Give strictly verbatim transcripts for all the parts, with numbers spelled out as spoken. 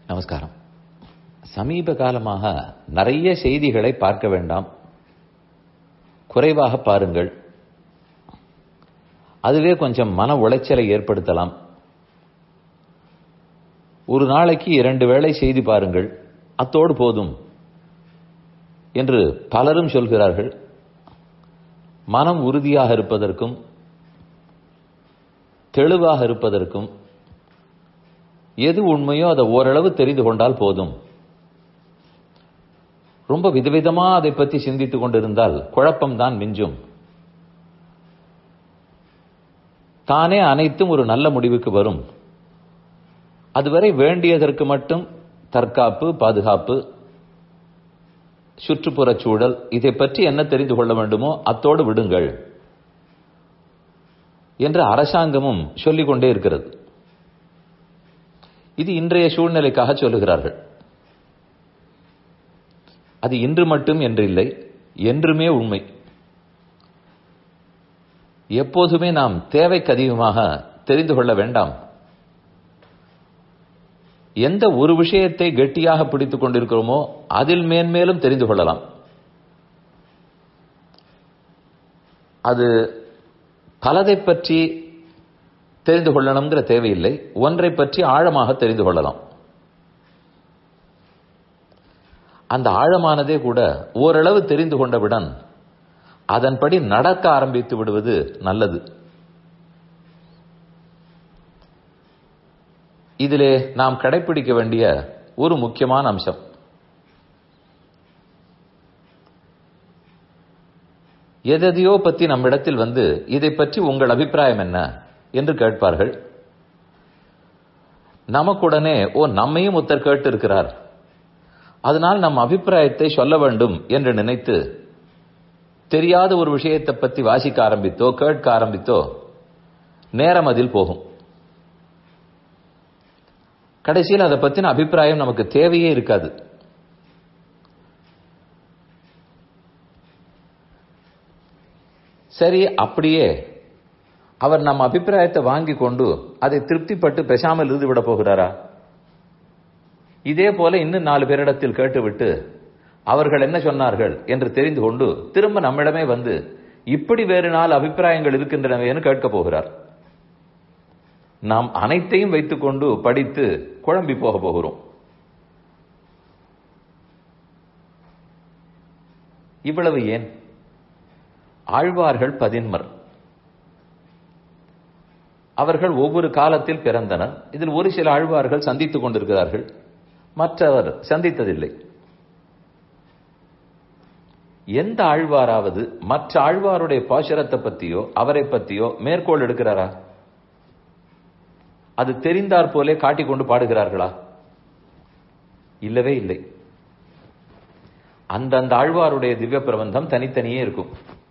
நமஸ்காரம். சமீப காலமாக நிறைய செய்திகளை பார்க்க வேண்டாம், குறைவாக பாருங்கள். அதுவே கொஞ்சம் மன உளைச்சலை ஏற்படுத்தலாம். ஒரு நாளைக்கு இரண்டு வேளை செய்தி பாருங்கள், அத்தோடு போதும் என்று பலரும் சொல்கிறார்கள். மனம் உறுதியாக இருப்பதற்கும் தெளிவாக இருப்பதற்கும் எது உண்மையோ அதை ஓரளவு தெரிந்து கொண்டால் போதும். ரொம்ப விதவிதமா அதை பற்றி சிந்தித்துக் கொண்டிருந்தால் குழப்பம்தான் மிஞ்சும். தானே அனைத்தும் ஒரு நல்ல முடிவுக்கு வரும். அதுவரை வேண்டியதற்கு மட்டும் தற்காப்பு, பாதுகாப்பு, சுற்றுப்புறச் சூழல், இதை பற்றி என்ன தெரிந்து கொள்ள வேண்டுமோ அத்தோடு விடுங்கள் என்று அரசாங்கமும் சொல்லிக் கொண்டே இருக்கிறது. இது இன்றைய சூழ்நிலைக்காக சொல்லுகிறார்கள். அது இன்று மட்டும் என்றில்லை, என்றுமே உண்மை. எப்போதுமே நாம் தேவைக்கு அதிகமாக தெரிந்து கொள்ள வேண்டாம். எந்த ஒரு விஷயத்தை கெட்டியாக பிடித்துக் கொண்டிருக்கிறோமோ அதில் மேன்மேலும் தெரிந்து கொள்ளலாம். அது பலதை பற்றி தெரிந்து கொள்ளணுங்கிற தேவையில்லை, ஒன்றை பற்றி ஆழமாக தெரிந்து கொள்ளலாம். அந்த ஆழமானதே கூட ஓரளவு தெரிந்து கொண்டவுடன் அதன்படி நடக்க ஆரம்பித்து விடுவது நல்லது. இதிலே நாம் கடைபிடிக்க வேண்டிய ஒரு முக்கியமான அம்சம், எதையோ பற்றி நம்மிடத்தில் வந்து இதை பற்றி உங்கள் அபிப்பிராயம் என்ன என்று கேட்பார்கள். நமக்குடனே ஓ நம்மையும் ஒருத்தர் கேட்டு இருக்கிறார், அதனால் நம் அபிப்பிராயத்தை சொல்ல வேண்டும் என்று நினைத்து தெரியாத ஒரு விஷயத்தை பற்றி வாசிக்க ஆரம்பித்தோ கேட்க ஆரம்பித்தோ நேரம் அதில் போகும். கடைசியில் அதை பற்றின அபிப்பிராயம் நமக்கு தேவையே இருக்காது. சரி, அப்படியே அவர் நம் அபிப்பிராயத்தை வாங்கி கொண்டு அதை திருப்திப்பட்டு பேசாமல் இருந்து விட போகிறாரா? இதே போல இன்னும் நாலு பேரிடத்தில் கேட்டுவிட்டு அவர்கள் என்ன சொன்னார்கள் என்று தெரிந்து கொண்டு திரும்ப நம்மிடமே வந்து இப்படி வேறு நாலு அபிப்பிராயங்கள் இருக்கின்றன என்று கேட்க போகிறார். நாம் அனைத்தையும் வைத்துக் கொண்டு படித்து குழம்பி போக போகிறோம். இவ்வளவு ஏன்? ஆழ்வார்கள் பதின்மர். அவர்கள் ஒவ்வொரு காலத்தில் பிறந்தனர். இதில் ஒரு சில ஆழ்வார்கள் சந்தித்துக் கொண்டிருக்கிறார்கள், மற்றவர் சந்தித்ததில்லை. எந்த ஆழ்வாராவது மற்ற ஆழ்வாருடைய பாசுரத்தை பற்றியோ அவரை பற்றியோ மேற்கோள் எடுக்கிறாரா? அது தெரிந்தாற் போலே காட்டிக்கொண்டு பாடுகிறார்களா? இல்லவே இல்லை. அந்தந்த ஆழ்வாருடைய திவ்ய பிரபந்தம் தனித்தனியே இருக்கும்.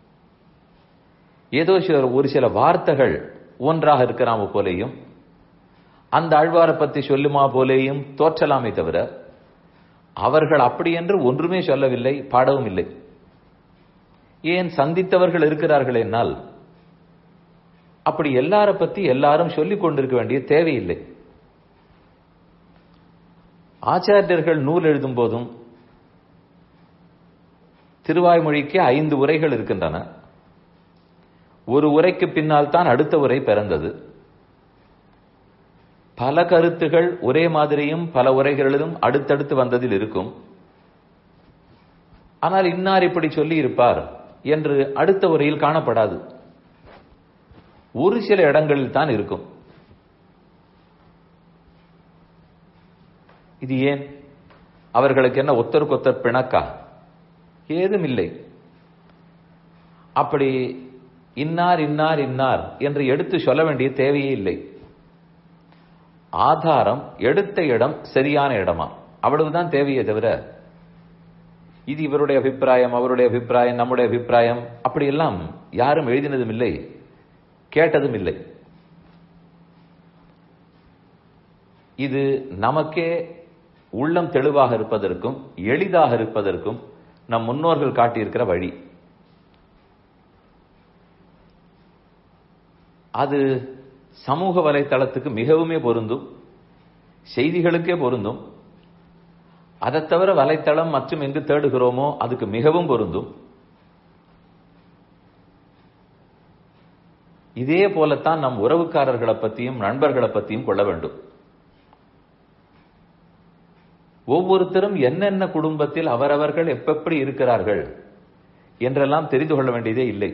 ஏதோ ஒரு சில வார்த்தைகள் ஒன்றாக இருக்கிறாம போலேயும் அந்த ஆழ்வாரை பற்றி சொல்லுமா போலேயும் தோற்றலாமே தவிர அவர்கள் அப்படி என்று ஒன்றுமே சொல்லவில்லை, பாடவும் இல்லை. ஏன்? சந்தித்தவர்கள் இருக்கிறார்கள் என்னால் அப்படி எல்லார பற்றி எல்லாரும் சொல்லிக் கொண்டிருக்க வேண்டிய தேவையில்லை. ஆச்சாரியர்கள் நூல் எழுதும் போதும் திருவாய்மொழிக்கு ஐந்து உரைகள் இருக்கின்றன. ஒரு உரைக்கு பின்னால் தான் அடுத்த உரை பிறந்தது. பல கருத்துகள் ஒரே மாதிரியும் பல உரைகளிலும் அடுத்தடுத்து வந்ததில் இருக்கும். ஆனால் இன்னார் இப்படி சொல்லி இருப்பார் என்று அடுத்த உரையில் காணப்படாது. ஒரு சில இடங்களில் தான் இருக்கும். இது ஏன்? அவர்களுக்கு என்ன ஒத்தருக்கொத்தர் பிணக்கா? ஏதும் இல்லை. அப்படி இன்னார் இன்னார் இன்னார் என்று எடுத்து சொல்ல வேண்டிய தேவையே இல்லை. ஆதாரம் எடுத்த இடம் சரியான இடமா, அவ்வளவுதான் தேவையே தவிர இது இவருடைய அபிப்பிராயம் அவருடைய அபிப்பிராயம் நம்முடைய அபிப்பிராயம் அப்படியெல்லாம் யாரும் எழுதினதும் இல்லை, கேட்டதும் இல்லை. இது நமக்கே உள்ளம் தெளிவாக இருப்பதற்கும் எளிதாக இருப்பதற்கும் நம் முன்னோர்கள் காட்டியிருக்கிற வழி. அது சமூக வலைத்தளத்துக்கு மிகவுமே பொருந்தும், செய்திகளுக்கே பொருந்தும், அதை தவிர வலைத்தளம் மற்றும் எங்கு தேடுகிறோமோ அதுக்கு மிகவும் பொருந்தும். இதே போலத்தான் நம் உறவுக்காரர்களை பற்றியும் நண்பர்களை பற்றியும் கொள்ள வேண்டும். ஒவ்வொருத்தரும் என்னென்ன குடும்பத்தில் அவரவர்கள் எப்படி இருக்கிறார்கள் என்றெல்லாம் தெரிந்து கொள்ள வேண்டியதே இல்லை.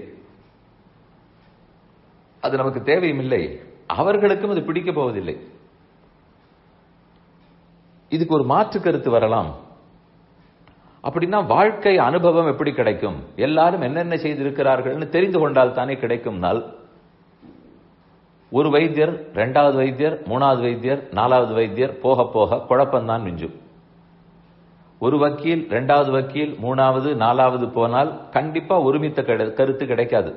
அது நமக்கு தேவையும் இல்லை, அவர்களுக்கும் அது பிடிக்க போவதில்லை. இதுக்கு ஒரு மாற்று கருத்து வரலாம். அப்படின்னா வாழ்க்கை அனுபவம் எப்படி கிடைக்கும்? எல்லாரும் என்னென்ன செய்திருக்கிறார்கள் தெரிந்து கொண்டால் தானே கிடைக்கும். நாள் ஒரு வைத்தியர், இரண்டாவது வைத்தியர், மூணாவது வைத்தியர், நாலாவது வைத்தியர் போக போக குழப்பம்தான் மிஞ்சும். ஒரு வக்கீல், இரண்டாவது வக்கீல், மூணாவது, நாலாவது போனால் கண்டிப்பா ஒருமித்த கருத்து கிடைக்காது.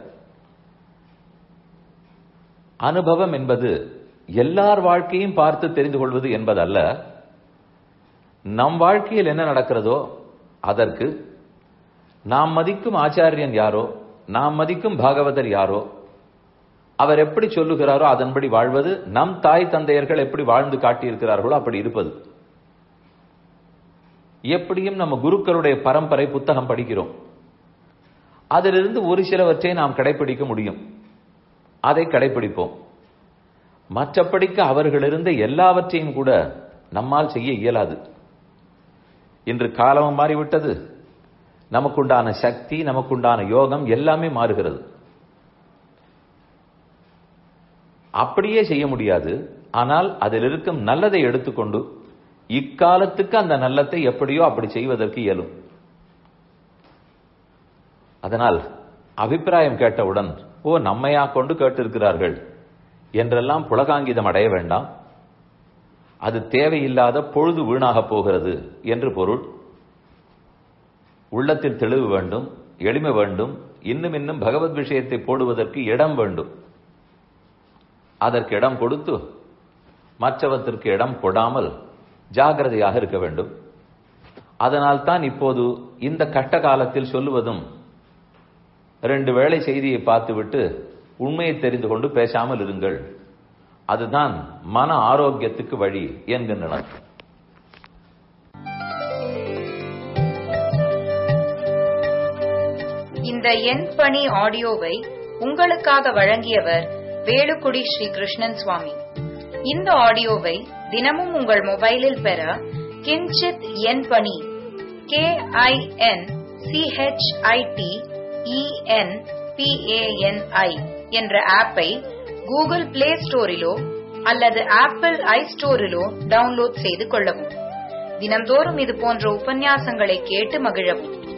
அனுபவம் என்பது எல்லார் வாழ்க்கையும் பார்த்து தெரிந்து கொள்வது என்பதல்ல. நம் வாழ்க்கையில் என்ன நடக்கிறதோ அதற்கு நாம் மதிக்கும் ஆச்சாரியன் யாரோ, நாம் மதிக்கும் பாகவதர் யாரோ, அவர் எப்படி சொல்லுகிறாரோ அதன்படி வாழ்வது, நம் தாய் தந்தையர்கள் எப்படி வாழ்ந்து காட்டியிருக்கிறார்களோ அப்படி இருப்பது. எப்படியும் நம்ம குருக்களுடைய பரம்பரை புத்தகம் படிக்கிறோம், அதிலிருந்து ஒரு சிலவற்றை நாம் கடைபிடிக்க முடியும், அதை கடைபிடிப்போம். மற்றபடிக்கு அவர்களிருந்த எல்லாவற்றையும் கூட நம்மால் செய்ய இயலாது. இன்று காலமும் மாறிவிட்டது, நமக்குண்டான சக்தி, நமக்குண்டான யோகம் எல்லாமே மாறுகிறது. அப்படியே செய்ய முடியாது. ஆனால் அதில் இருக்கும் நல்லதை எடுத்துக்கொண்டு இக்காலத்துக்கு அந்த நல்லத்தை எப்படியோ அப்படி செய்வதற்கு இயலும். அதனால் அபிப்பிராயம் கேட்டவுடன் ஓ நம்மையா கொண்டு கேட்டிருக்கிறார்கள் என்றெல்லாம் புலகாங்கிதம் அடைய வேண்டாம். அது தேவையில்லாத பொழுது வீணாக போகிறது என்று பொருள். உள்ளத்தில் தெளிவு வேண்டும், எளிமை வேண்டும், இன்னும் இன்னும் பகவத் விஷயத்தை போடுவதற்கு இடம் வேண்டும். அதற்கு இடம் கொடுத்து மற்றவற்றிற்கு இடம் கொடாமல் ஜாகிரதையாக இருக்க வேண்டும். அதனால் தான் இப்போது இந்த கட்ட காலத்தில் சொல்லுவதும் ரெண்டு வேளை செய்தியை பார்த்துவிட்டு உண்மையை தெரிந்து கொண்டு பேசாமல் இருங்கள், அதுதான் மன ஆரோக்கியத்துக்கு வழி என்கின்றனர். இந்த என் பணி ஆடியோவை உங்களுக்காக வழங்கியவர் வேலுக்குடி ஸ்ரீ கிருஷ்ணன் சுவாமி. இந்த ஆடியோவை தினமும் உங்கள் மொபைலில் பெற கிஞ்சித் என் பணி கே ஐ என் சிஹெச்ஐடி இஎன் பிஏஎன்ஐ என்ற ஆப்பை கூகுள் பிளே ஸ்டோரிலோ அல்லது ஆப்பிள் ஐ ஸ்டோரிலோ டவுன்லோட் செய்து கொள்ளவும். தினம்தோறும் இது போன்ற உபன்யாசங்களை கேட்டு மகிழவும்.